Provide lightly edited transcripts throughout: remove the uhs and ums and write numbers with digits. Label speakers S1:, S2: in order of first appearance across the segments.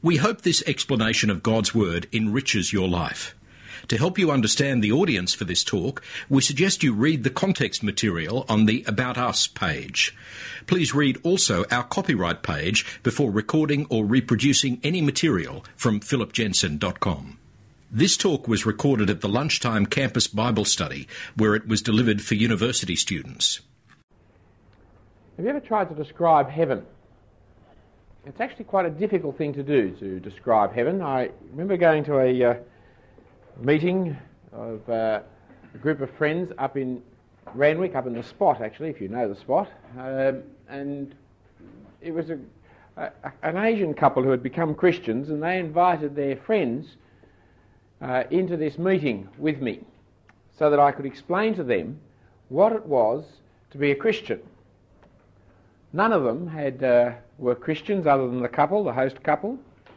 S1: We hope this explanation of God's Word enriches your life. To help you understand the audience for this talk, we suggest you read the context material on the About Us page. Please read also our copyright page before recording or reproducing any material from philipjensen.com. This talk was recorded at the Lunchtime Campus Bible Study, where it was delivered for university students.
S2: Have you ever tried to describe heaven? It's actually quite a difficult thing to do, to describe heaven. I remember going to a meeting of a group of friends up in Randwick, up in the Spot, actually, if you know the Spot. And it was an Asian couple who had become Christians, and they invited their friends into this meeting with me so that I could explain to them what it was to be a Christian. None of them were Christians other than the couple, the host couple,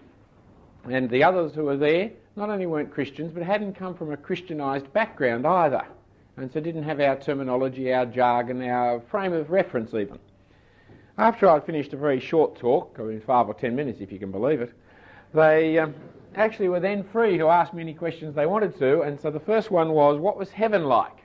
S2: and the others who were there not only weren't Christians but hadn't come from a Christianised background either, and so didn't have our terminology, our jargon, our frame of reference even. After I'd finished a very short talk, 5 or 10 minutes if you can believe it, they actually were then free to ask me any questions they wanted to, and so the first one was, what was heaven like?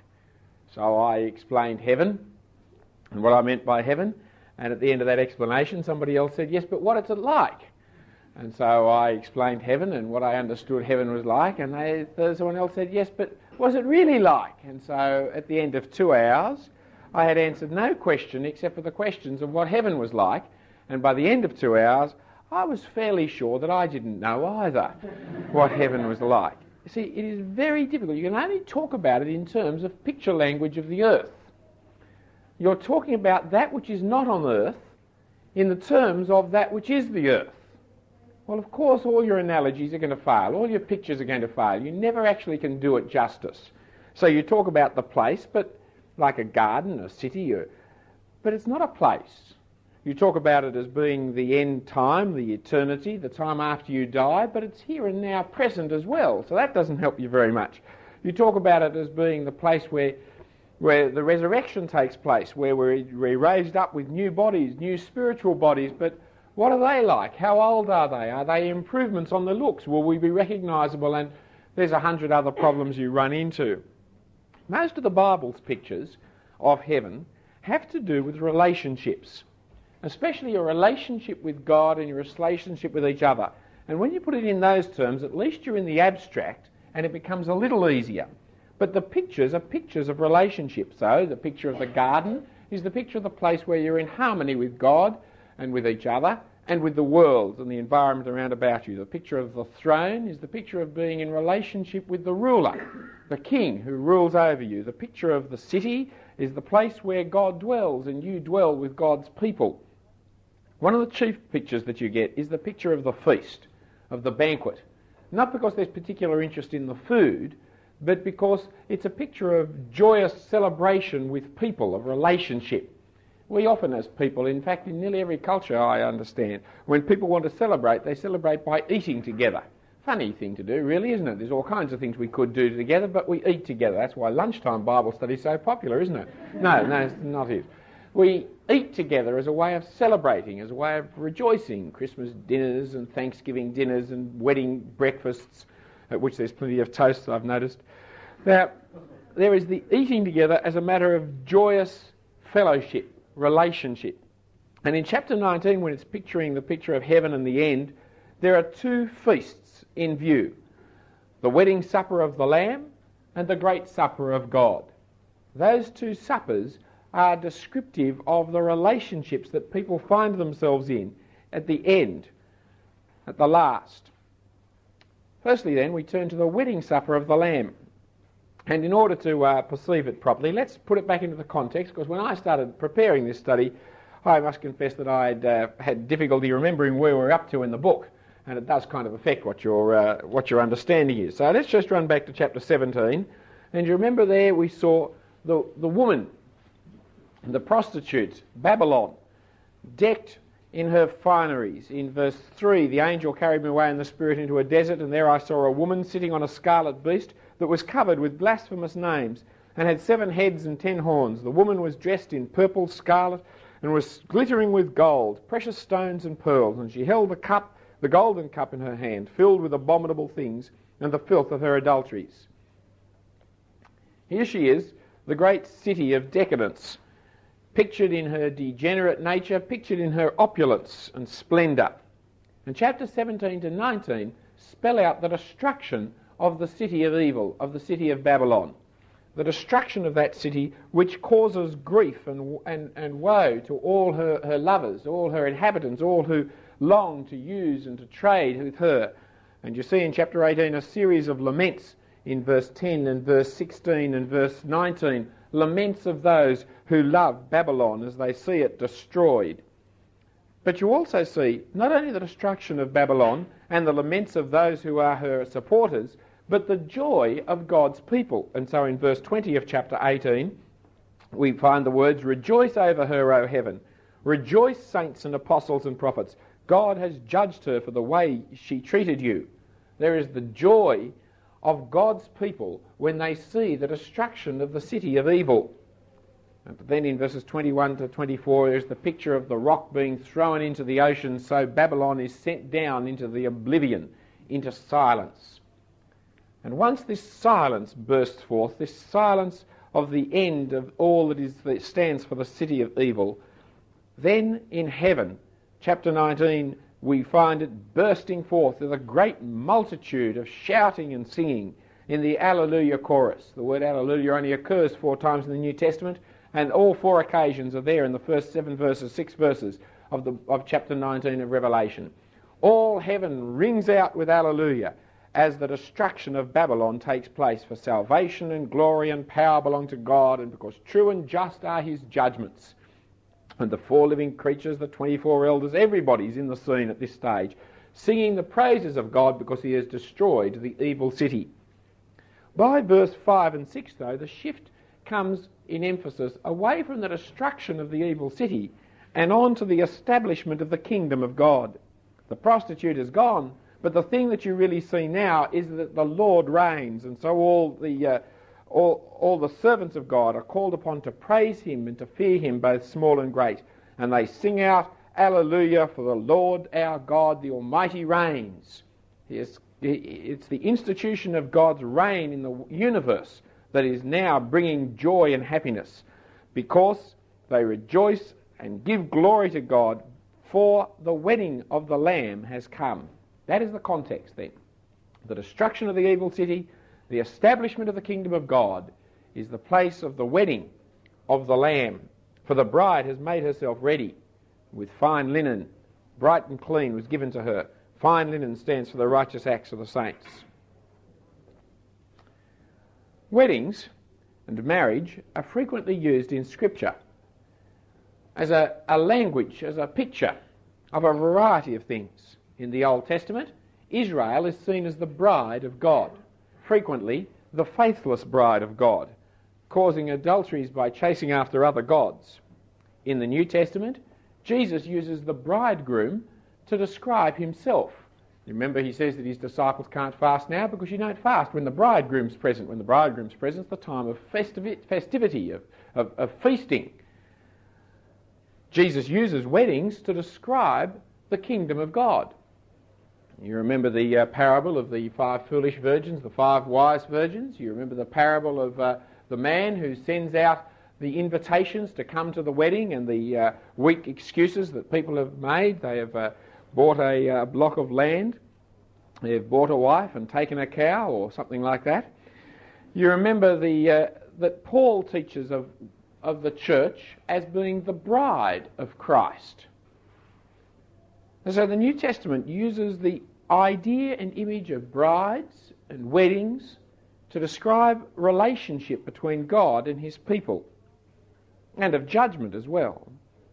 S2: So I explained heaven and what I meant by heaven. And at the end of that explanation, somebody else said, yes, but what is it like? And so I explained heaven and what I understood heaven was like, and someone else said, yes, but was it really like? And so at the end of 2 hours, I had answered no question except for the questions of what heaven was like, and by the end of 2 hours, I was fairly sure that I didn't know either what heaven was like. You see, it is very difficult. You can only talk about it in terms of picture language of the earth. You're talking about that which is not on earth in the terms of that which is the earth. Well, of course, all your analogies are going to fail. All your pictures are going to fail. You never actually can do it justice. So you talk about the place, but like a garden, a city, but it's not a place. You talk about it as being the end time, the eternity, the time after you die, but it's here and now present as well. So that doesn't help you very much. You talk about it as being the place where the resurrection takes place, where we're raised up with new bodies, new spiritual bodies, but what are they like? How old are they? Are they improvements on the looks? Will we be recognisable? And there's 100 other problems you run into. Most of the Bible's pictures of heaven have to do with relationships, especially your relationship with God and your relationship with each other. And when you put it in those terms, at least you're in the abstract, and it becomes a little easier. But the pictures are pictures of relationships. So the picture of the garden is the picture of the place where you're in harmony with God and with each other and with the world and the environment around about you. The picture of the throne is the picture of being in relationship with the ruler, the king who rules over you. The picture of the city is the place where God dwells and you dwell with God's people. One of the chief pictures that you get is the picture of the feast, of the banquet. Not because there's particular interest in the food, but because it's a picture of joyous celebration with people, of relationship. We often as people, in fact in nearly every culture I understand, when people want to celebrate, they celebrate by eating together. Funny thing to do, really, isn't it? There's all kinds of things we could do together, but we eat together. That's why lunchtime Bible study is so popular, isn't it? No, it's not it. We eat together as a way of celebrating, as a way of rejoicing. Christmas dinners and Thanksgiving dinners and wedding breakfasts, at which there's plenty of toasts, I've noticed. Now, there is the eating together as a matter of joyous fellowship, relationship. And in chapter 19, when it's picturing the picture of heaven and the end, there are 2 feasts in view. The wedding supper of the Lamb and the great supper of God. Those 2 suppers are descriptive of the relationships that people find themselves in at the end, at the last. Firstly then, we turn to the wedding supper of the Lamb. And in order to perceive it properly, let's put it back into the context, because when I started preparing this study, I must confess that I'd had difficulty remembering where we're up to in the book, and it does kind of affect what your understanding is. So let's just run back to chapter 17, and you remember there we saw the woman, the prostitute, Babylon, decked in her fineries. In verse 3, the angel carried me away in the spirit into a desert, and there I saw a woman sitting on a scarlet beast that was covered with blasphemous names and had 7 heads and 10 horns. The woman was dressed in purple, scarlet, and was glittering with gold, precious stones and pearls, and she held the cup the golden cup in her hand, filled with abominable things and the filth of her adulteries. Here she is, the great city of decadence, pictured in her degenerate nature, pictured in her opulence and splendour. And chapters 17 to 19 spell out the destruction of the city of evil, of the city of Babylon. The destruction of that city, which causes grief and woe to all her lovers, all her inhabitants, all who long to use and to trade with her. And you see in chapter 18 a series of laments in verse 10 and verse 16 and verse 19, laments of those who love Babylon as they see it destroyed. But you also see not only the destruction of Babylon and the laments of those who are her supporters, but the joy of God's people. And so in verse 20 of chapter 18, we find the words, "Rejoice over her, O heaven. Rejoice, saints and apostles and prophets. God has judged her for the way she treated you." There is the joy of God's people when they see the destruction of the city of evil. And then in verses 21 to 24, there's the picture of the rock being thrown into the ocean, so Babylon is sent down into the oblivion, into silence. And once this silence bursts forth, this silence of the end of all that stands for the city of evil, then in heaven, chapter 19, we find it bursting forth with a great multitude of shouting and singing in the Alleluia chorus. The word Alleluia only occurs 4 times in the New Testament, and all 4 occasions are there in the first 6 verses of chapter 19 of Revelation. All heaven rings out with Alleluia as the destruction of Babylon takes place, for salvation and glory and power belong to God, and because true and just are his judgments. And the 4 living creatures, the 24 elders, everybody's in the scene at this stage, singing the praises of God because he has destroyed the evil city. By verse 5 and 6, though, the shift comes in emphasis away from the destruction of the evil city and on to the establishment of the kingdom of God. The prostitute is gone, but the thing that you really see now is that the Lord reigns, and so all the servants of God are called upon to praise him and to fear him, both small and great. And they sing out, "Alleluia, for the Lord our God, the Almighty reigns." It's the institution of God's reign in the universe that is now bringing joy and happiness, because they rejoice and give glory to God, for the wedding of the Lamb has come. That is the context then. The destruction of the evil city, the establishment of the kingdom of God, is the place of the wedding of the Lamb. For the bride has made herself ready with fine linen, bright and clean was given to her. Fine linen stands for the righteous acts of the saints. Weddings and marriage are frequently used in Scripture as a language, as a picture of a variety of things. In the Old Testament, Israel is seen as the bride of God, frequently the faithless bride of God, causing adulteries by chasing after other gods. In the New Testament, Jesus uses the bridegroom to describe himself. Remember, he says that his disciples can't fast now because you don't fast when the bridegroom's present. When the bridegroom's present, it's the time of festivity, of feasting. Jesus uses weddings to describe the kingdom of God. You remember the parable of the 5 foolish virgins, the 5 wise virgins. You remember the parable of the man who sends out the invitations to come to the wedding and the weak excuses that people have made. They have bought a block of land, they've bought a wife and taken a cow or something like that. You remember that Paul teaches of the church as being the bride of Christ. And so the New Testament uses the idea and image of brides and weddings to describe relationship between God and his people, and of judgment as well.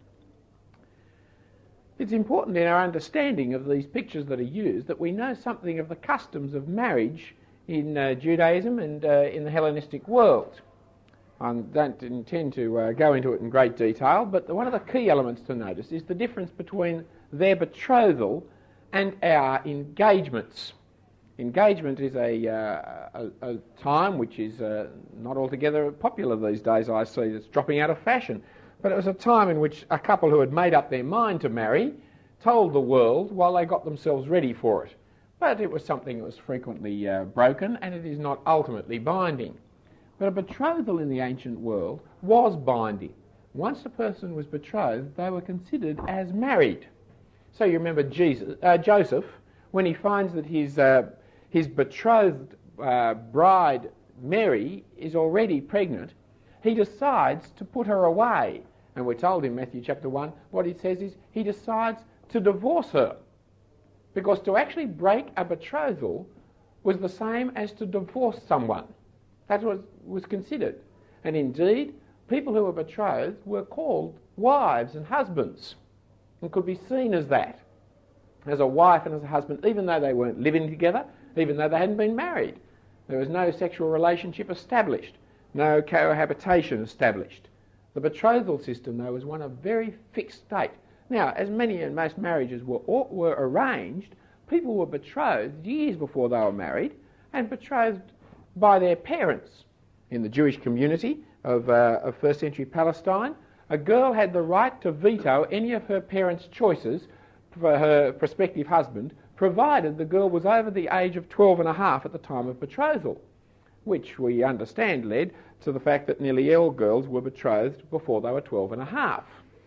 S2: It's important in our understanding of these pictures that are used that we know something of the customs of marriage in Judaism and in the Hellenistic world. I don't intend to go into it in great detail, but one of the key elements to notice is the difference between their betrothal and our engagements. Engagement is a time which is not altogether popular these days. I see it's dropping out of fashion. But it was a time in which a couple who had made up their mind to marry told the world while they got themselves ready for it. But it was something that was frequently broken, and it is not ultimately binding. But a betrothal in the ancient world was binding. Once a person was betrothed, they were considered as married. So you remember Joseph, when he finds that his betrothed bride, Mary, is already pregnant, he decides to put her away. And we're told in Matthew chapter 1, what he says is he decides to divorce her. Because to actually break a betrothal was the same as to divorce someone. That was considered. And indeed, people who were betrothed were called wives and husbands and could be seen as that, as a wife and as a husband, even though they weren't living together, even though they hadn't been married. There was no sexual relationship established, no cohabitation established. The betrothal system, though, was one of very fixed state. Now, as many and most marriages were arranged, people were betrothed years before they were married and betrothed by their parents. In the Jewish community of first century Palestine, a girl had the right to veto any of her parents' choices for her prospective husband, provided the girl was over the age of 12 and a half at the time of betrothal, which we understand led to the fact that nearly all girls were betrothed before they were 12 and a half.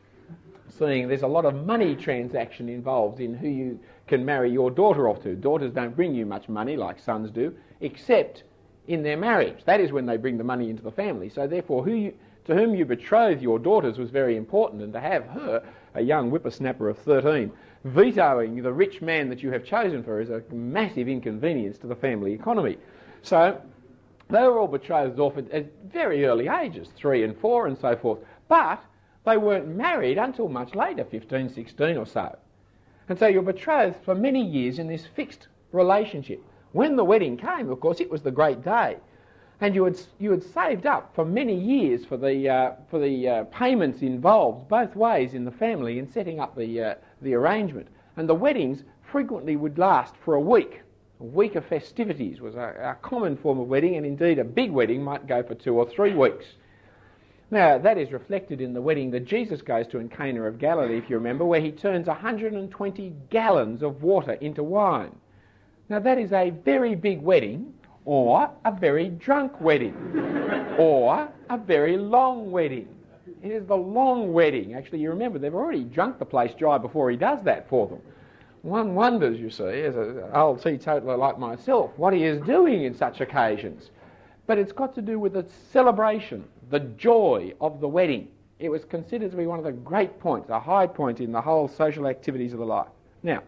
S2: Seeing there's a lot of money transaction involved in who you can marry your daughter off to. Daughters don't bring you much money like sons do, except in their marriage. That is when they bring the money into the family. So therefore, to whom you betroth your daughters was very important, and to have her, a young whippersnapper of 13, vetoing the rich man that you have chosen for is a massive inconvenience to the family economy. So they were all betrothed off at very early ages, 3 and 4 and so forth. But they weren't married until much later, 15, 16 or so. And so you're betrothed for many years in this fixed relationship. When the wedding came, of course, it was the great day. And you had saved up for many years for the payments involved both ways in the family in setting up the arrangement. And the weddings frequently would last for a week. A week of festivities was a common form of wedding, and indeed a big wedding might go for 2 or 3 weeks. Now, that is reflected in the wedding that Jesus goes to in Cana of Galilee, if you remember, where he turns 120 gallons of water into wine. Now, that is a very big wedding, or a very drunk wedding, or a very long wedding. It is the long wedding. Actually, you remember, they've already drunk the place dry before he does that for them. One wonders, you see, as an old teetotaler like myself, what he is doing in such occasions. But it's got to do with the celebration, the joy of the wedding. It was considered to be one of the great points, a high point in the whole social activities of the life. Now,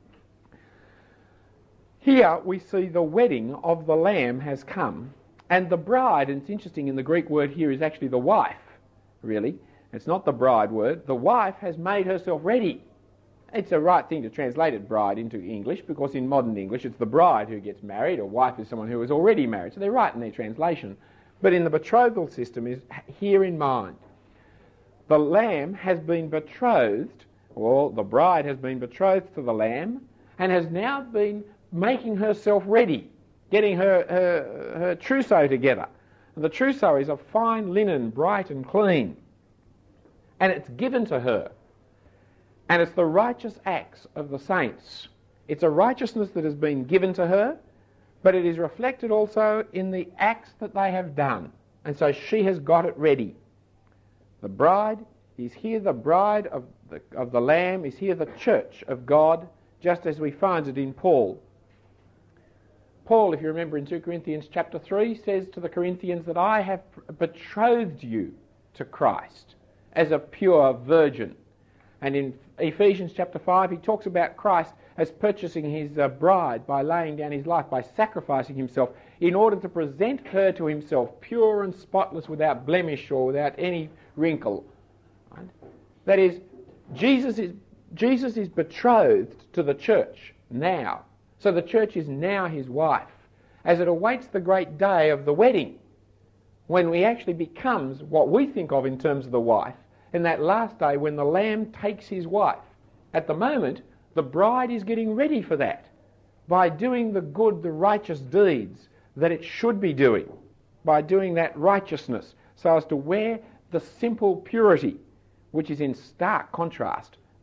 S2: here we see the wedding of the Lamb has come, and the bride, and it's interesting, in the Greek word here is actually the wife, really. It's not the bride word. The wife has made herself ready. It's a right thing to translate it bride into English, because in modern English it's the bride who gets married, or wife is someone who is already married. So they're right in their translation. But in the betrothal system is here in mind. The lamb has been betrothed, or the bride has been betrothed to the lamb, and has now been making herself ready, getting her trousseau together. And the trousseau is of fine linen, bright and clean. And it's given to her. And it's the righteous acts of the saints. It's a righteousness that has been given to her, but it is reflected also in the acts that they have done. And so she has got it ready. The bride is here, the bride of the Lamb is here, the church of God, just as we find it in Paul. Paul, if you remember in 2 Corinthians chapter 3, says to the Corinthians that I have betrothed you to Christ as a pure virgin. And in Ephesians chapter 5, he talks about Christ as purchasing his bride by laying down his life, by sacrificing himself in order to present her to himself pure and spotless, without blemish or without any wrinkle. Right? That is, Jesus is betrothed to the church now. So the church is now his wife, as it awaits the great day of the wedding, when he actually becomes what we think of in terms of the wife, in that last day when the Lamb takes his wife. At the moment, the bride is getting ready for that by doing the good, the righteous deeds that it should be doing, by doing that righteousness so as to wear the simple purity, which is in stark contrast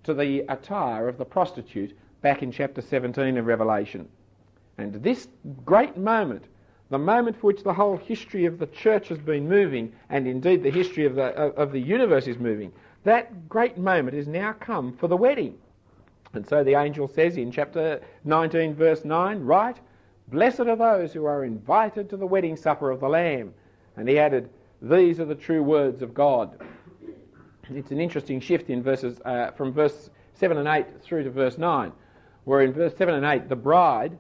S2: to the attire of the prostitute back in chapter 17 of Revelation. And this great moment, the moment for which the whole history of the church has been moving, and indeed the history of the universe is moving, that great moment is now come for the wedding. And so the angel says in chapter 19 verse 9, "Right, blessed are those who are invited to the wedding supper of the Lamb." And he added, "These are the true words of God." It's an interesting shift in verses from verse 7 and 8 through to verse 9, where in verse 7 and 8 the bride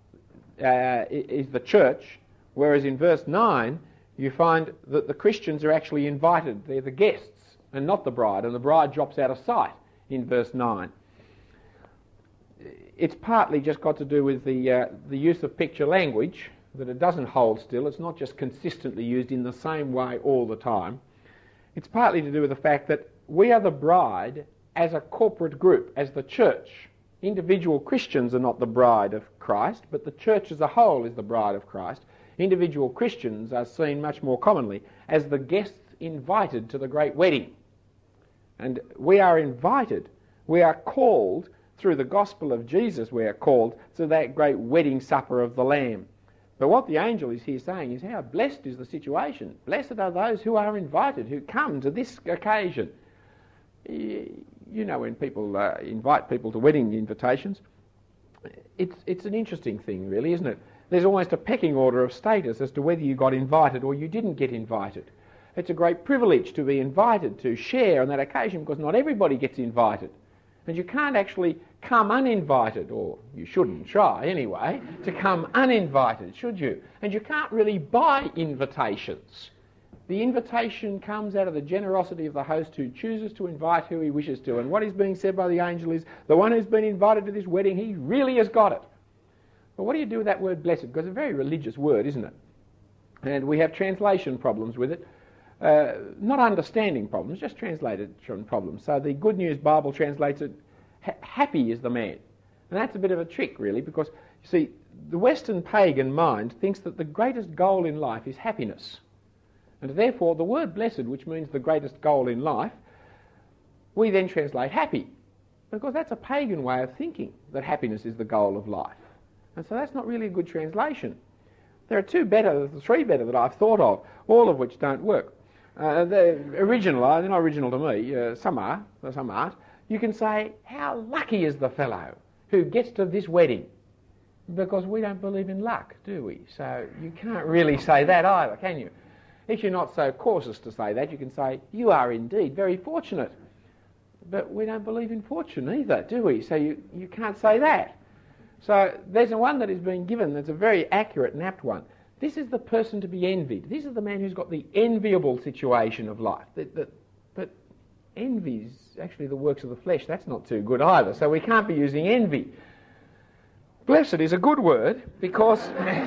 S2: is the church, whereas in verse 9 you find that the Christians are actually invited. They're the guests and not the bride, and the bride drops out of sight in verse 9. It's partly just got to do with the use of picture language, that it doesn't hold still. It's not just consistently used in the same way all the time. It's partly to do with the fact that we are the bride as a corporate group, as the church. Individual Christians are not the bride of Christ, but the church as a whole is the bride of Christ. Individual Christians are seen much more commonly as the guests invited to the great wedding. And we are invited, we are called, through the gospel of Jesus we are called to that great wedding supper of the Lamb. But what the angel is here saying is how blessed is the situation. Blessed are those who are invited, who come to this occasion. You know, when people invite people to wedding invitations, it's an interesting thing really, isn't it? There's almost a pecking order of status as to whether you got invited or you didn't get invited. It's a great privilege to be invited to share on that occasion, because not everybody gets invited. And you can't actually come uninvited, or you shouldn't try anyway, to come uninvited, should you? And you can't really buy invitations. The invitation comes out of the generosity of the host who chooses to invite who he wishes to. And what is being said by the angel is, the one who's been invited to this wedding, he really has got it. But what do you do with that word blessed? Because it's a very religious word, isn't it? And we have translation problems with it. Not understanding problems, just translation problems. So the Good News Bible translates it, happy is the man. And that's a bit of a trick, really, because, you see, the Western pagan mind thinks that the greatest goal in life is happiness. And therefore, the word blessed, which means the greatest goal in life, we then translate happy. Because that's a pagan way of thinking, that happiness is the goal of life. And so that's not really a good translation. There are three better that I've thought of, all of which don't work. They're original, they're not original to me, some are, some aren't. You can say, how lucky is the fellow who gets to this wedding? Because we don't believe in luck, do we? So you can't really say that either, can you? If you're not so cautious to say that, you can say, you are indeed very fortunate. But we don't believe in fortune either, do we? So you can't say that. So there's one that is being given that's a very accurate and apt one. This is the person to be envied. This is the man who's got the enviable situation of life. But envy is actually the works of the flesh. That's not too good either. So we can't be using envy. Blessed is a good word because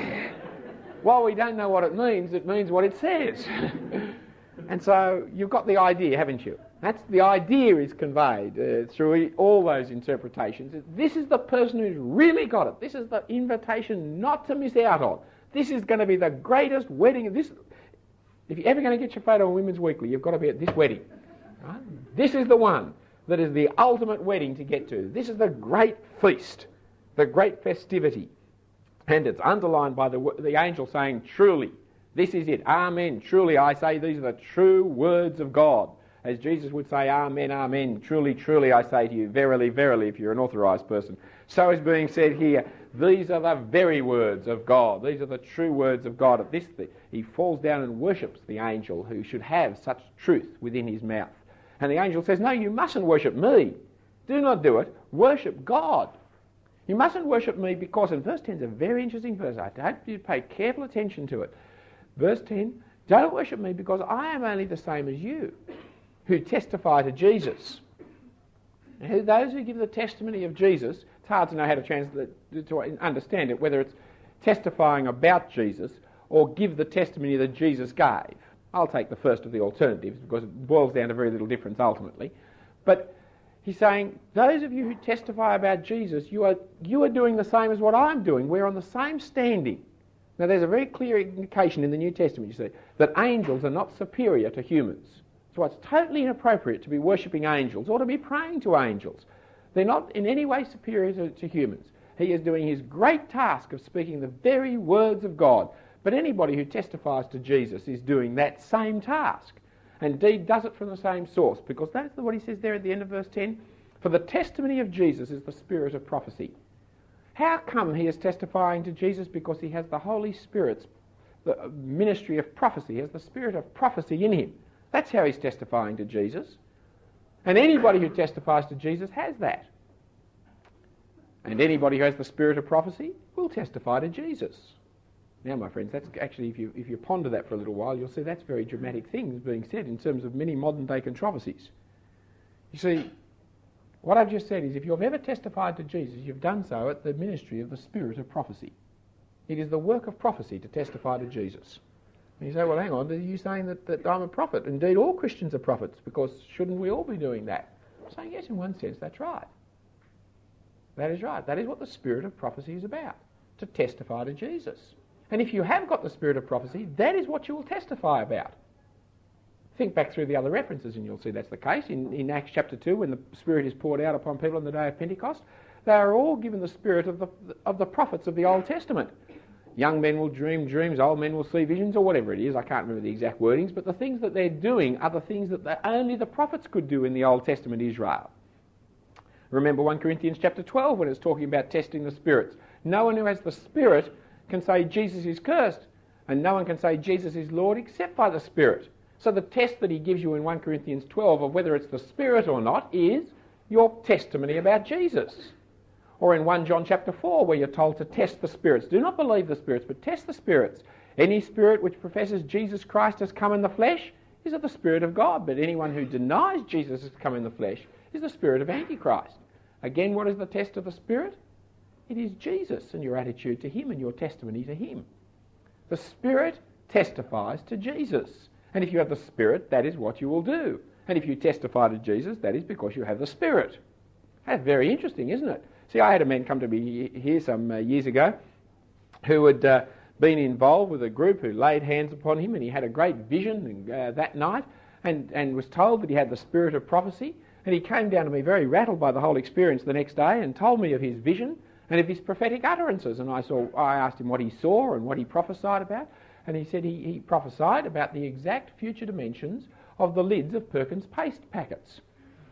S2: while we don't know what it means what it says. And so you've got the idea, haven't you? That's the idea is conveyed through all those interpretations. This is the person who's really got it. This is the invitation not to miss out on. This is going to be the greatest wedding. If you're ever going to get your photo in Women's Weekly, you've got to be at this wedding. Right? This is the one that is the ultimate wedding to get to. This is the great feast, the great festivity. And it's underlined by the angel saying, truly, this is it. Amen. Truly, I say these are the true words of God. As Jesus would say, amen, amen. Truly, truly, I say to you, verily, verily, if you're an authorised person. So is being said here, these are the very words of God. These are the true words of God. At this, he falls down and worships the angel who should have such truth within his mouth. And the angel says, no, you mustn't worship me. Do not do it. Worship God. You mustn't worship me because, and verse 10 is a very interesting verse. I hope you pay careful attention to it. Verse 10, don't worship me because I am only the same as you who testify to Jesus. Now, those who give the testimony of Jesus, it's hard to know how to understand it, whether it's testifying about Jesus or give the testimony that Jesus gave. I'll take the first of the alternatives because it boils down to very little difference ultimately. But he's saying, those of you who testify about Jesus, you are doing the same as what I'm doing. We're on the same standing. Now there's a very clear indication in the New Testament, you see, that angels are not superior to humans. So it's totally inappropriate to be worshipping angels or to be praying to angels. They're not in any way superior to humans. He is doing his great task of speaking the very words of God. But anybody who testifies to Jesus is doing that same task. And indeed does it from the same source, because that's what he says there at the end of verse 10. For the testimony of Jesus is the spirit of prophecy. How come he is testifying to Jesus? Because he has the Holy Spirit's the ministry of prophecy. He has the spirit of prophecy in him. That's how he's testifying to Jesus. And anybody who testifies to Jesus has that. And anybody who has the spirit of prophecy will testify to Jesus. Now, my friends, that's actually, if you ponder that for a little while, you'll see that's very dramatic things being said in terms of many modern-day controversies. You see, what I've just said is if you've ever testified to Jesus, you've done so at the ministry of the spirit of prophecy. It is the work of prophecy to testify to Jesus. And you say, well, hang on, are you saying that I'm a prophet? Indeed, all Christians are prophets, because shouldn't we all be doing that? I'm saying, yes, in one sense, that's right. That is right. That is what the spirit of prophecy is about, to testify to Jesus. And if you have got the spirit of prophecy, that is what you will testify about. Think back through the other references and you'll see that's the case. In Acts chapter 2, when the Spirit is poured out upon people on the day of Pentecost, they are all given the spirit of the prophets of the Old Testament. Young men will dream dreams, old men will see visions, or whatever it is. I can't remember the exact wordings, but the things that they're doing are the things that only the prophets could do in the Old Testament Israel. Remember 1 Corinthians chapter 12 when it's talking about testing the spirits. No one who has the Spirit can say Jesus is cursed, and no one can say Jesus is Lord except by the Spirit. So the test that he gives you in 1 Corinthians 12 of whether it's the Spirit or not is your testimony about Jesus. Or in 1 John chapter 4 where you're told to test the spirits. Do not believe the spirits, but test the spirits. Any spirit which professes Jesus Christ has come in the flesh is of the Spirit of God, but anyone who denies Jesus has come in the flesh is the spirit of Antichrist. Again, what is the test of the Spirit? It is Jesus and your attitude to him and your testimony to him. The Spirit testifies to Jesus. And if you have the Spirit, that is what you will do. And if you testify to Jesus, that is because you have the Spirit. That's very interesting, isn't it? See, I had a man come to me here some years ago who had been involved with a group who laid hands upon him, and he had a great vision that night and was told that he had the spirit of prophecy. And he came down to me very rattled by the whole experience the next day and told me of his vision and of his prophetic utterances. And I asked him what he saw and what he prophesied about. And he said he prophesied about the exact future dimensions of the lids of Perkins paste packets.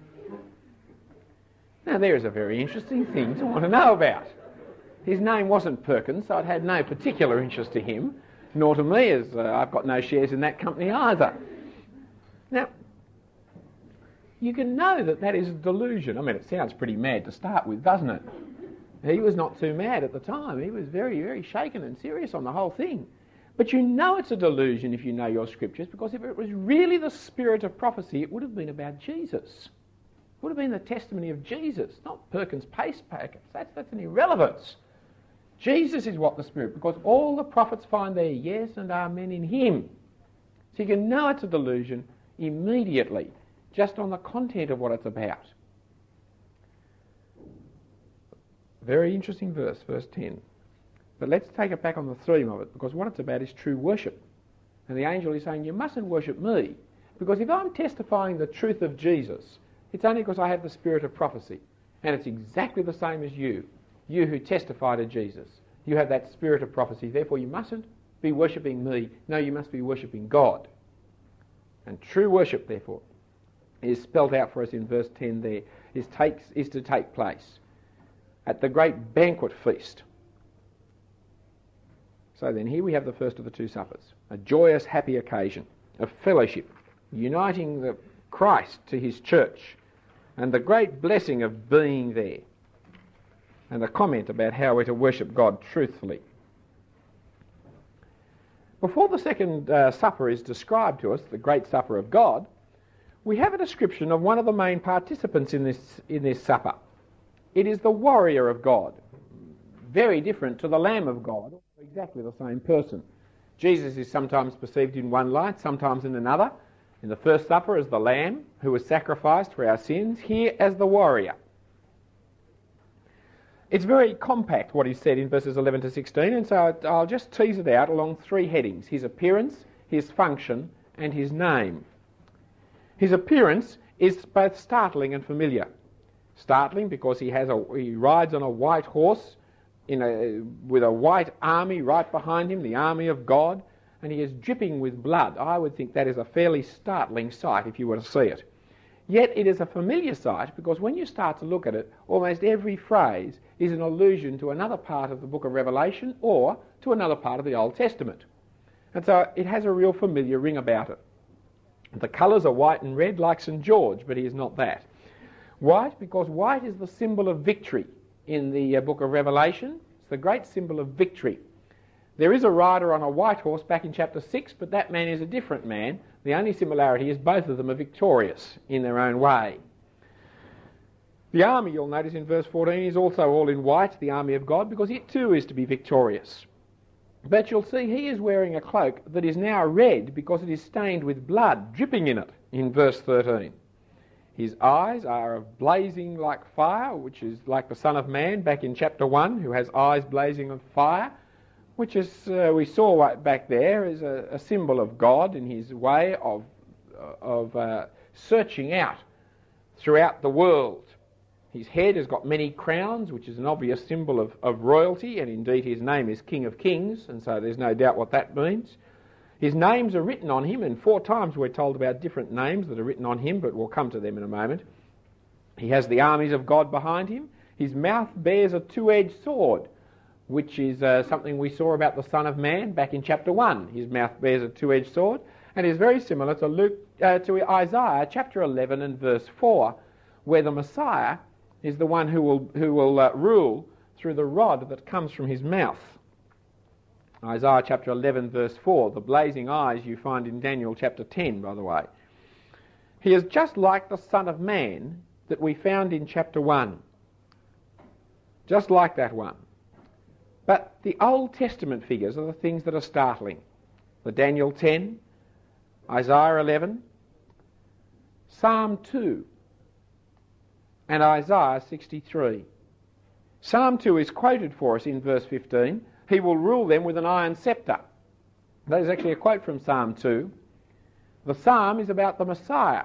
S2: Now, there is a very interesting thing to want to know about. His name wasn't Perkins, so it had no particular interest to him, nor to me, as I've got no shares in that company either. Now, you can know that that is a delusion. I mean, it sounds pretty mad to start with, doesn't it? He was not too mad at the time. He was very, very shaken and serious on the whole thing. But you know it's a delusion if you know your scriptures, because if it was really the spirit of prophecy, it would have been about Jesus. It would have been the testimony of Jesus, not Perkins paste packets. That's an irrelevance. Jesus is what the Spirit, because all the prophets find their yes and amen in him. So you can know it's a delusion immediately, just on the content of what it's about. Very interesting verse 10. But let's take it back on the theme of it, because what it's about is true worship. And the angel is saying, you mustn't worship me, because if I'm testifying the truth of Jesus, it's only because I have the spirit of prophecy. And it's exactly the same as you who testify to Jesus. You have that spirit of prophecy, therefore you mustn't be worshipping me. No, you must be worshipping God. And true worship, therefore, is spelled out for us in verse 10 there, is to take place at the great banquet feast. So then here we have the first of the two suppers, a joyous, happy occasion of fellowship, uniting the Christ to his church, and the great blessing of being there, and a comment about how we're to worship God truthfully. Before the second supper is described to us, the great supper of God, we have a description of one of the main participants in this supper. It is the warrior of God, very different to the Lamb of God, exactly the same person. Jesus is sometimes perceived in one light, sometimes in another. In the first supper as the Lamb who was sacrificed for our sins, here as the warrior. It's very compact what is said in verses 11 to 16, and so I'll just tease it out along three headings: his appearance, his function, and his name. His appearance is both startling and familiar. Startling because he rides on a white horse with a white army right behind him, the army of God, and he is dripping with blood. I would think that is a fairly startling sight if you were to see it. Yet it is a familiar sight because when you start to look at it, almost every phrase is an allusion to another part of the book of Revelation or to another part of the Old Testament. And so it has a real familiar ring about it. The colours are white and red like St. George, but he is not that. White because white is the symbol of victory in the book of Revelation. It's the great symbol of victory. There is a rider on a white horse back in chapter 6, but that man is a different man. The only similarity is both of them are victorious in their own way. The army, you'll notice in verse 14, is also all in white, the army of God, because it too is to be victorious. But you'll see he is wearing a cloak that is now red because it is stained with blood, dripping in it, in verse 13. His eyes are blazing like fire, which is like the Son of Man back in chapter 1, who has eyes blazing of fire, which is we saw back there is a symbol of God in his way of searching out throughout the world. His head has got many crowns, which is an obvious symbol of royalty, and indeed his name is King of Kings, and so there's no doubt what that means. His names are written on him, and 4 times we're told about different names that are written on him, but we'll come to them in a moment. He has the armies of God behind him. His mouth bears a 2-edged sword, which is something we saw about the Son of Man back in chapter 1. His mouth bears a 2-edged sword, and is very similar to Isaiah chapter 11 and verse 4, where the Messiah is the one who will rule through the rod that comes from his mouth. Isaiah chapter 11 verse 4, the blazing eyes you find in Daniel chapter 10, by the way. He is just like the Son of Man that we found in chapter 1. Just like that one. But the Old Testament figures are the things that are startling. The Daniel 10, Isaiah 11, Psalm 2, and Isaiah 63. Psalm 2 is quoted for us in verse 15. He will rule them with an iron scepter. That is actually a quote from Psalm 2. The psalm is about the Messiah.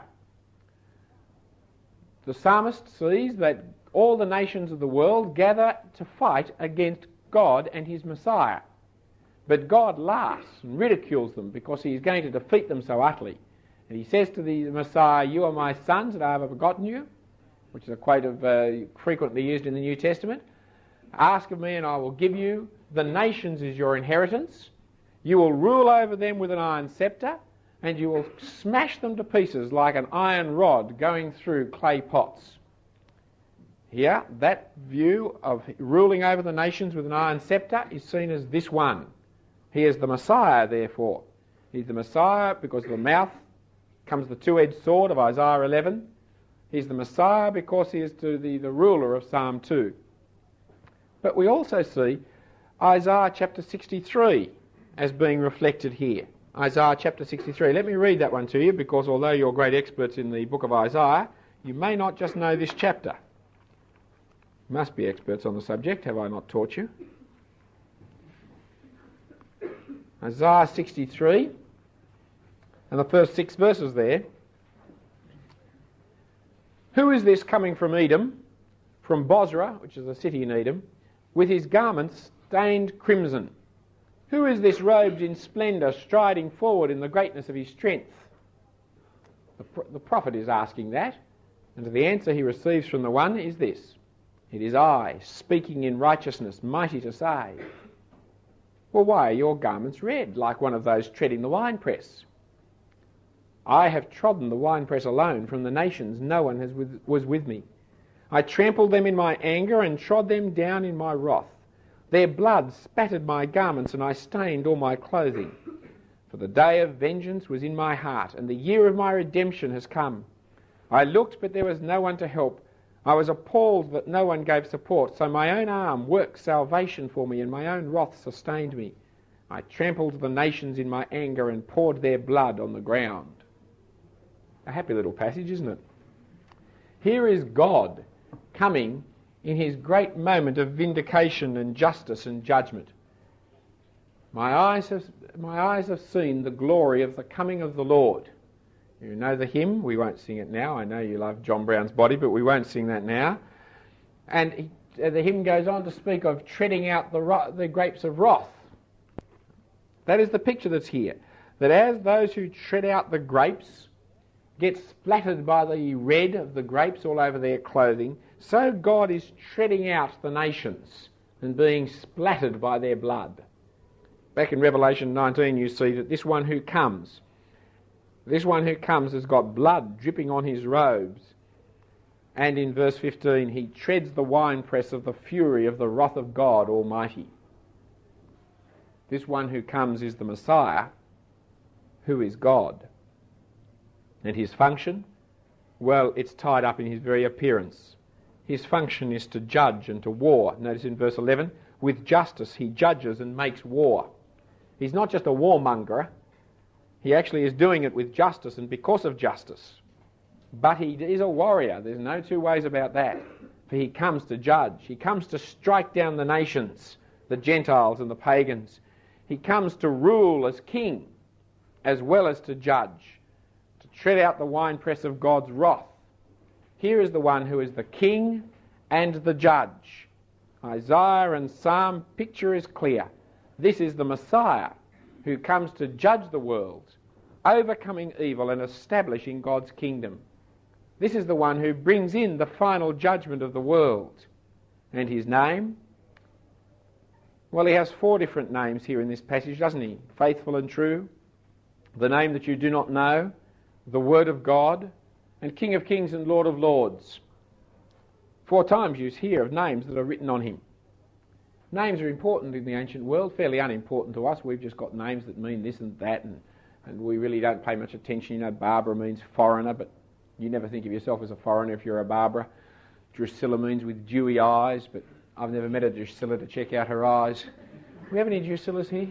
S2: The psalmist sees that all the nations of the world gather to fight against God and his Messiah. But God laughs and ridicules them because he is going to defeat them so utterly. And he says to the Messiah, "You are my sons and I have begotten you," which is a quote frequently used in the New Testament. "Ask of me and I will give you. The nations is your inheritance. You will rule over them with an iron scepter, and you will smash them to pieces like an iron rod going through clay pots." Here, that view of ruling over the nations with an iron scepter is seen as this one. He is the Messiah, therefore. He's the Messiah because of the mouth comes the 2-edged sword of Isaiah 11. He's the Messiah because he is to the ruler of Psalm 2. But we also see Isaiah chapter 63 as being reflected here. Isaiah chapter 63. Let me read that one to you because although you're great experts in the book of Isaiah, you may not just know this chapter. You must be experts on the subject, have I not taught you? Isaiah 63, and the first 6 verses there. "Who is this coming from Edom, from Bozrah," which is a city in Edom, "with his garments stained crimson? Who is this robed in splendour, striding forward in the greatness of his strength?" The prophet is asking that, and the answer he receives from the one is this: "It is I, speaking in righteousness, mighty to save." Well, why are your garments red, like one of those treading the winepress? "I have trodden the winepress alone. From the nations no one was with me. I trampled them in my anger and trod them down in my wrath. Their blood spattered my garments and I stained all my clothing. For the day of vengeance was in my heart, and the year of my redemption has come. I looked, but there was no one to help. I was appalled that no one gave support. So my own arm worked salvation for me, and my own wrath sustained me. I trampled the nations in my anger and poured their blood on the ground." A happy little passage, isn't it? Here is God coming in his great moment of vindication and justice and judgment. My eyes have seen the glory of the coming of the Lord. You know the hymn. We won't sing it now. I know you love John Brown's Body, but we won't sing that now. And the hymn goes on to speak of treading out the grapes of wrath. That is the picture that's here. That as those who tread out the grapes get splattered by the red of the grapes all over their clothing, so God is treading out the nations and being splattered by their blood. Back in Revelation 19 you see that this one who comes has got blood dripping on his robes. And in verse 15 he treads the winepress of the fury of the wrath of God Almighty. This one who comes is the Messiah, who is God. And his function? Well, it's tied up in his very appearance. His function is to judge and to war. Notice in verse 11, with justice he judges and makes war. He's not just a warmonger. He actually is doing it with justice and because of justice. But he is a warrior. There's no two ways about that. For he comes to judge. He comes to strike down the nations, the Gentiles and the pagans. He comes to rule as king as well as to judge, to tread out the winepress of God's wrath. Here is the one who is the king and the judge. Isaiah and Psalm picture is clear. This is the Messiah who comes to judge the world, overcoming evil and establishing God's kingdom. This is the one who brings in the final judgment of the world. And his name? Well, he has 4 different names here in this passage, doesn't he? Faithful and true, the name that you do not know, the Word of God, and King of Kings and Lord of Lords. 4 times you hear of names that are written on him. Names are important in the ancient world, fairly unimportant to us. We've just got names that mean this and that, and we really don't pay much attention. You know, Barbara means foreigner, but you never think of yourself as a foreigner if you're a Barbara. Drusilla means with dewy eyes, but I've never met a Drusilla to check out her eyes. Do we have any Drusillas here?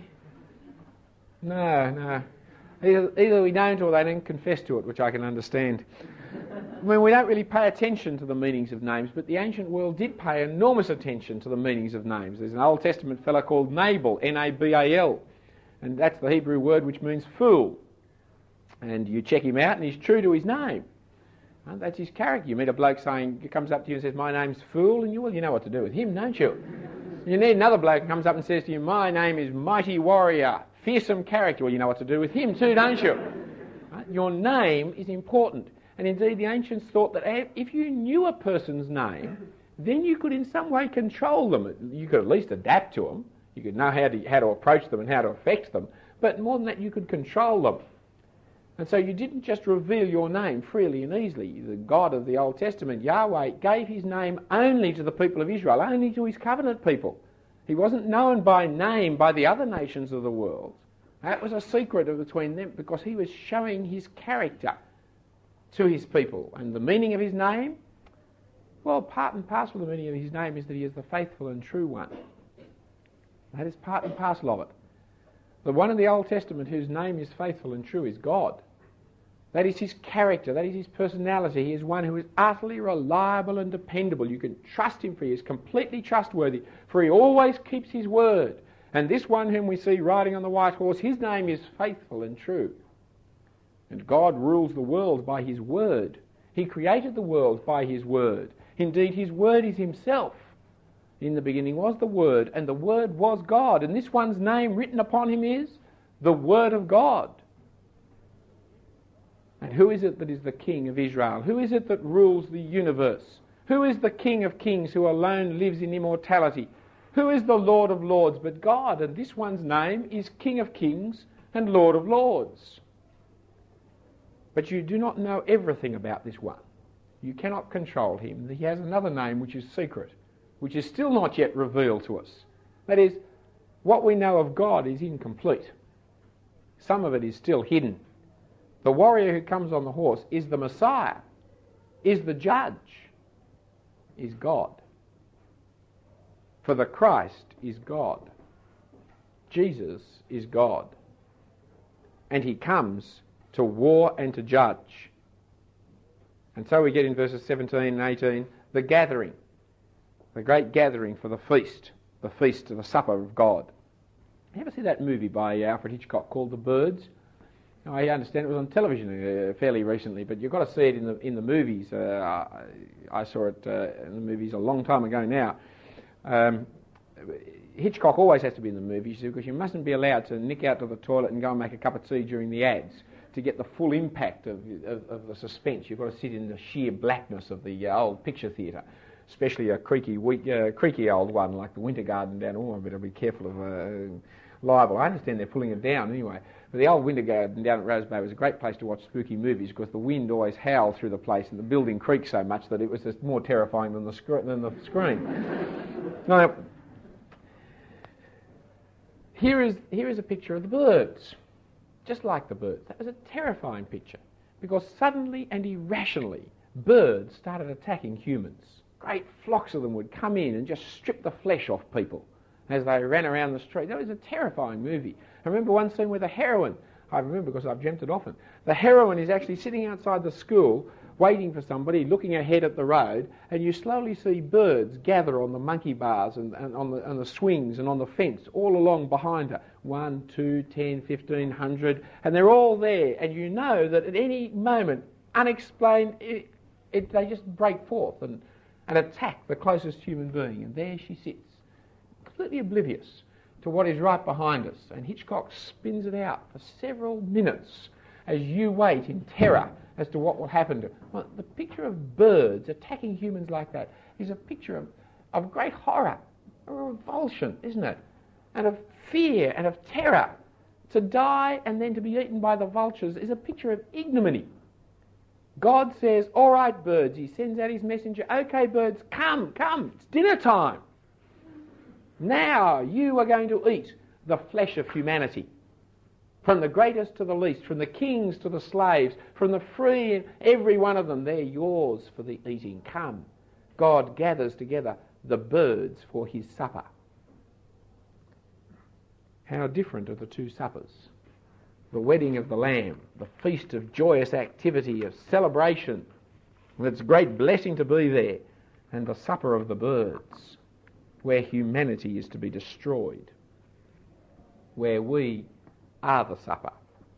S2: No. Either we don't or they don't confess to it, which I can understand. I mean, we don't really pay attention to the meanings of names, but the ancient world did pay enormous attention to the meanings of names. There's an Old Testament fellow called Nabal, Nabal, and that's the Hebrew word which means fool. And you check him out and he's true to his name. And that's his character. You meet a bloke he comes up to you and says, my name's Fool, and you know what to do with him, don't you? You need another bloke who comes up and says to you, my name is Mighty Warrior, fearsome character. Well, you know what to do with him too, don't you? Right? Your name is important. And indeed the ancients thought that if you knew a person's name, then you could in some way control them. You could at least adapt to them. You could know how to approach them and how to affect them. But more than that, you could control them. And so you didn't just reveal your name freely and easily. The God of the Old Testament, Yahweh, gave his name only to the people of Israel, only to his covenant people. He wasn't known by name by the other nations of the world. That was a secret between them because he was showing his character to his people. And the meaning of his name? Well, part and parcel of the meaning of his name is that he is the faithful and true one. That is part and parcel of it. The one in the Old Testament whose name is faithful and true is God. That is his character, that is his personality. He is one who is utterly reliable and dependable. You can trust him for he is completely trustworthy, for he always keeps his word. And this one whom we see riding on the white horse, his name is faithful and true. And God rules the world by his word. He created the world by his word. Indeed, his word is himself. In the beginning was the Word, and the Word was God. And this one's name written upon him is the Word of God. And who is it that is the King of Israel? Who is it that rules the universe? Who is the King of Kings who alone lives in immortality? Who is the Lord of Lords but God? And this one's name is King of Kings and Lord of Lords. But you do not know everything about this one. You cannot control him. He has another name which is secret, which is still not yet revealed to us. That is, what we know of God is incomplete. Some of it is still hidden. The warrior who comes on the horse is the Messiah, is the judge, is God. For the Christ is God. Jesus is God. And he comes to war and to judge. And so we get in verses 17 and 18, the gathering. The great gathering for the feast of the supper of God. You ever see that movie by Alfred Hitchcock called The Birds? I understand it was on television fairly recently, but you've got to see it in the movies. I saw it in the movies a long time ago now. Hitchcock always has to be in the movies because you mustn't be allowed to nick out to the toilet and go and make a cup of tea during the ads to get the full impact of the suspense. You've got to sit in the sheer blackness of the old picture theatre, especially a creaky old one like the Winter Garden down. Oh, I better be careful of libel. I understand they're pulling it down anyway. But the old Winter Garden down at Rose Bay was a great place to watch spooky movies because the wind always howled through the place and the building creaked so much that it was just more terrifying than the screen. Now, here is a picture of the birds, just like the birds. That was a terrifying picture because suddenly and irrationally birds started attacking humans. Great flocks of them would come in and just strip the flesh off people as they ran around the street. That was a terrifying movie. I remember one scene where the heroine, I remember because I've dreamt it often, the heroine is actually sitting outside the school waiting for somebody, looking ahead at the road, and you slowly see birds gather on the monkey bars and on the swings and on the fence all along behind her. 1, 2, 10, 1,500, and they're all there, and you know that at any moment, unexplained, they just break forth and attack the closest human being, and there she sits, completely oblivious to what is right behind us. And Hitchcock spins it out for several minutes as you wait in terror as to what will happen to her. Well, the picture of birds attacking humans like that is a picture of great horror, of revulsion, isn't it? And of fear and of terror. To die and then to be eaten by the vultures is a picture of ignominy. God says, all right, birds, he sends out his messenger, okay, birds, come, it's dinner time. Now you are going to eat the flesh of humanity. From the greatest to the least, from the kings to the slaves, from the free and every one of them, they're yours for the eating. Come. God gathers together the birds for his supper. How different are the two suppers. The wedding of the Lamb, the feast of joyous activity, of celebration. It's a great blessing to be there. And the supper of the birds, where humanity is to be destroyed, where we are the supper.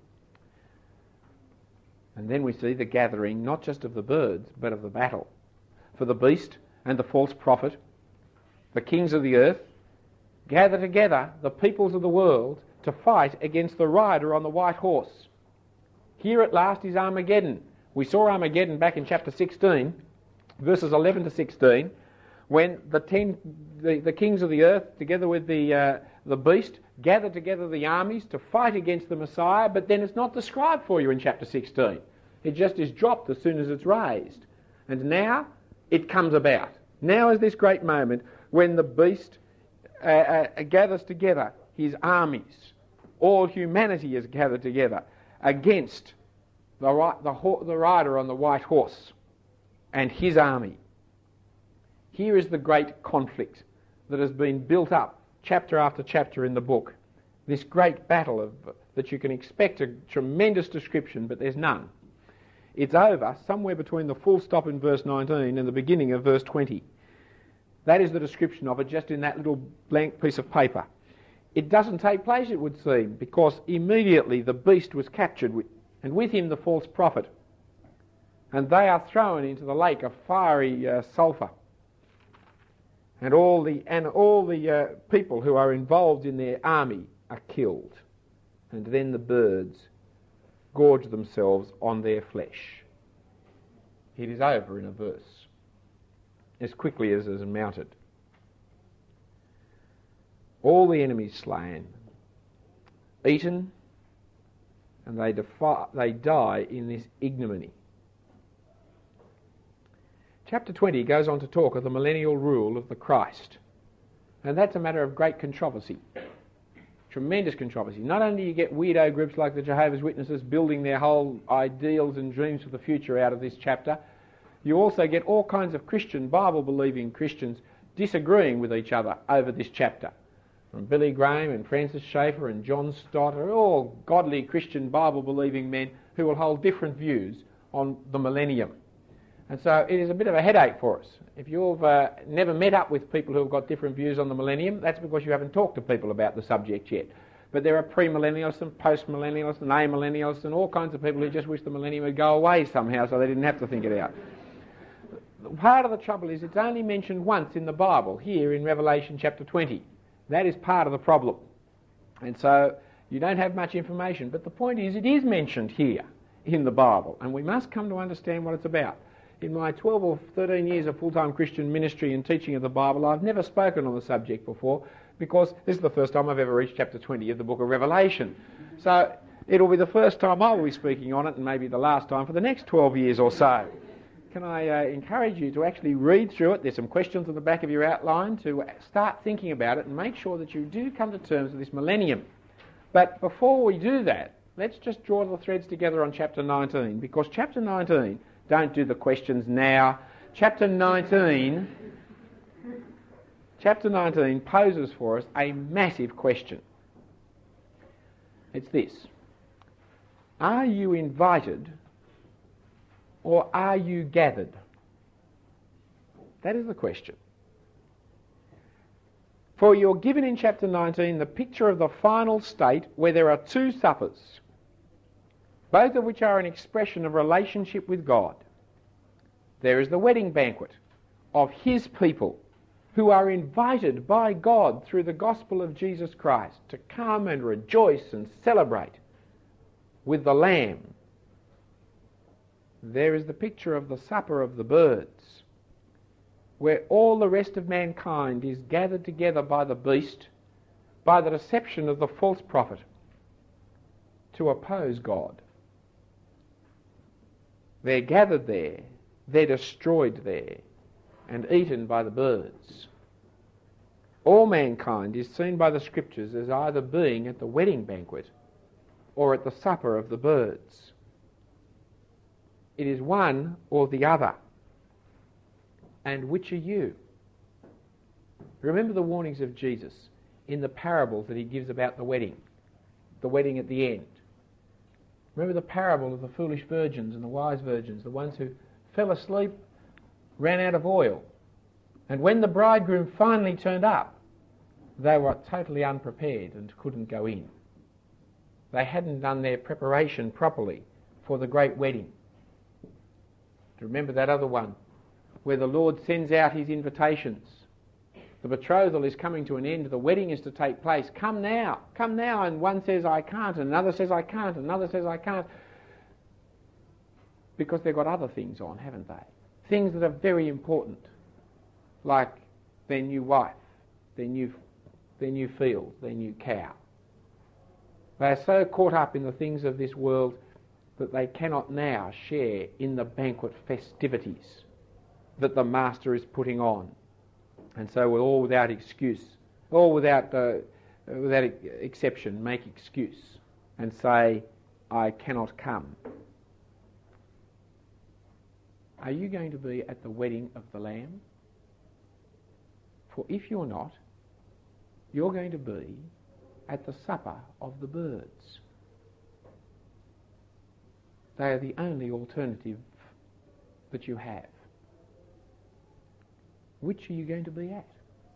S2: And then we see the gathering not just of the birds, but of the battle. For the beast and the false prophet, the kings of the earth, gather together the peoples of the world to fight against the rider on the white horse. Here at last is Armageddon. We saw Armageddon back in chapter 16, verses 11 to 16, when the kings of the earth, together with the beast, gather together the armies to fight against the Messiah, but then it's not described for you in chapter 16. It just is dropped as soon as it's raised. And now it comes about. Now is this great moment when the beast gathers together his armies. All humanity is gathered together against the rider on the white horse and his army. Here is the great conflict that has been built up chapter after chapter in the book. This great battle that you can expect a tremendous description, but there's none. It's over somewhere between the full stop in verse 19 and the beginning of verse 20. That is the description of it just in that little blank piece of paper. It doesn't take place, it would seem, because immediately the beast was captured and with him the false prophet. And they are thrown into the lake of fiery sulphur. And all the people who are involved in their army are killed. And then the birds gorge themselves on their flesh. It is over in a verse, as quickly as is mounted. All the enemies slain, eaten, and they die in this ignominy. Chapter 20 goes on to talk of the millennial rule of the Christ. And that's a matter of great controversy. Tremendous controversy. Not only do you get weirdo groups like the Jehovah's Witnesses building their whole ideals and dreams for the future out of this chapter, you also get all kinds of Christian, Bible-believing Christians disagreeing with each other over this chapter. From Billy Graham and Francis Schaeffer and John Stott are all godly Christian, Bible-believing men who will hold different views on the millennium. And so it is a bit of a headache for us. If you've never met up with people who have got different views on the millennium, that's because you haven't talked to people about the subject yet. But there are premillennialists and postmillennialists and amillennialists and all kinds of people who just wish the millennium would go away somehow so they didn't have to think it out. Part of the trouble is it's only mentioned once in the Bible, here in Revelation chapter 20. That is part of the problem. And so you don't have much information. But the point is it is mentioned here in the Bible, and we must come to understand what it's about. In my 12 or 13 years of full-time Christian ministry and teaching of the Bible, I've never spoken on the subject before, because this is the first time I've ever reached chapter 20 of the book of Revelation. So it'll be the first time I will be speaking on it, and maybe the last time for the next 12 years or so. Can I encourage you to actually read through it? There's some questions on the back of your outline to start thinking about it and make sure that you do come to terms with this millennium. But before we do that, let's just draw the threads together on chapter 19, because chapter 19, don't do the questions now, chapter 19 poses for us a massive question. It's this: are you invited or are you gathered? That is the question. For you're given in chapter 19 the picture of the final state where there are two suppers, both of which are an expression of relationship with God. There is the wedding banquet of his people who are invited by God through the gospel of Jesus Christ to come and rejoice and celebrate with the Lamb. There is the picture of the supper of the birds, where all the rest of mankind is gathered together by the beast, by the deception of the false prophet, to oppose God. They're gathered there, they're destroyed there, and eaten by the birds. All mankind is seen by the Scriptures as either being at the wedding banquet or at the supper of the birds. It is one or the other. And which are you? Remember the warnings of Jesus in the parables that he gives about the wedding at the end. Remember the parable of the foolish virgins and the wise virgins, the ones who fell asleep, ran out of oil. And when the bridegroom finally turned up, they were totally unprepared and couldn't go in. They hadn't done their preparation properly for the great wedding. Remember that other one, where the Lord sends out his invitations. The betrothal is coming to an end, the wedding is to take place. Come now, and one says I can't, and another says I can't, and another says I can't. Because they've got other things on, haven't they? Things that are very important, like their new wife, their new field, their new cow. They are so caught up in the things of this world that they cannot now share in the banquet festivities that the Master is putting on. And so we're all without excuse, all without exception, make excuse and say, I cannot come. Are you going to be at the wedding of the Lamb? For if you're not, you're going to be at the supper of the birds. They are the only alternative that you have. Which are you going to be at?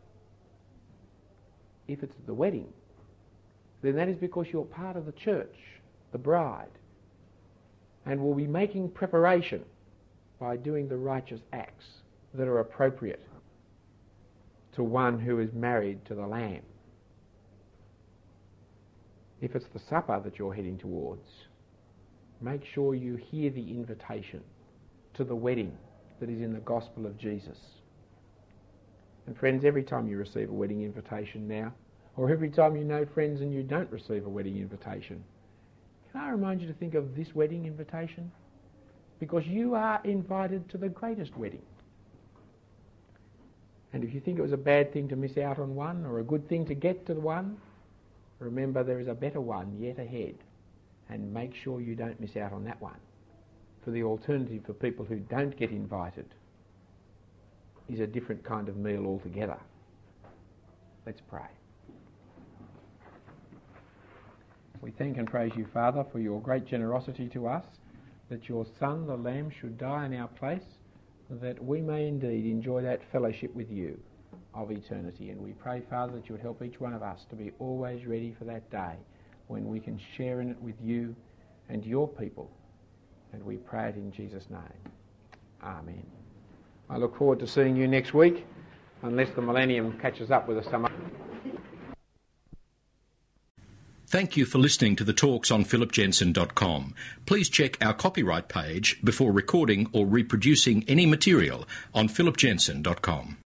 S2: If it's at the wedding, then that is because you're part of the church, the bride, and will be making preparation by doing the righteous acts that are appropriate to one who is married to the Lamb. If it's the supper that you're heading towards, make sure you hear the invitation to the wedding that is in the gospel of Jesus. And friends, every time you receive a wedding invitation now, or every time you know friends and you don't receive a wedding invitation, can I remind you to think of this wedding invitation? Because you are invited to the greatest wedding. And if you think it was a bad thing to miss out on one, or a good thing to get to the one, remember there is a better one yet ahead. And make sure you don't miss out on that one. For the alternative for people who don't get invited is a different kind of meal altogether. Let's pray. We thank and praise you, Father, for your great generosity to us, that your Son, the Lamb, should die in our place, that we may indeed enjoy that fellowship with you. of eternity. And we pray, Father, that you would help each one of us to be always ready for that day when we can share in it with you and your people. And we pray it in Jesus' name. Amen. I look forward to seeing you next week, unless the millennium catches up with us some.
S1: Thank you for listening to the talks on philipjensen.com. Please check our copyright page before recording or reproducing any material on philipjensen.com.